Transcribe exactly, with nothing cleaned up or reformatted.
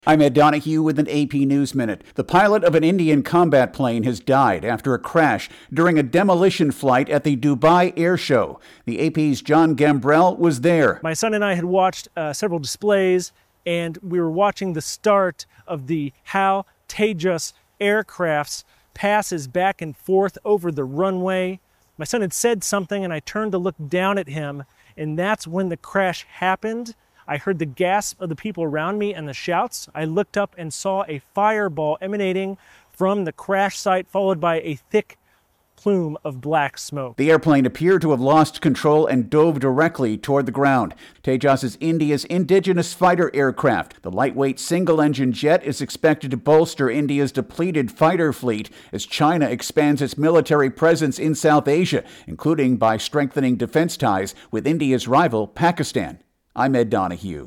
I'm Ed Donahue with an A P News Minute. The pilot of an Indian combat plane has died after a crash during a demolition flight at the Dubai Air Show. The A P's John Gambrell was there. My son and I had watched uh, several displays, and we were watching the start of the HAL Tejas aircraft's passes back and forth over the runway. My son had said something, and I turned to look down at him, and that's when the crash happened. I heard the gasp of the people around me and the shouts. I looked up and saw a fireball emanating from the crash site, followed by a thick plume of black smoke. The airplane appeared to have lost control and dove directly toward the ground. Tejas is India's indigenous fighter aircraft. The lightweight single-engine jet is expected to bolster India's depleted fighter fleet as China expands its military presence in South Asia, including by strengthening defense ties with India's rival, Pakistan. I'm Ed Donahue.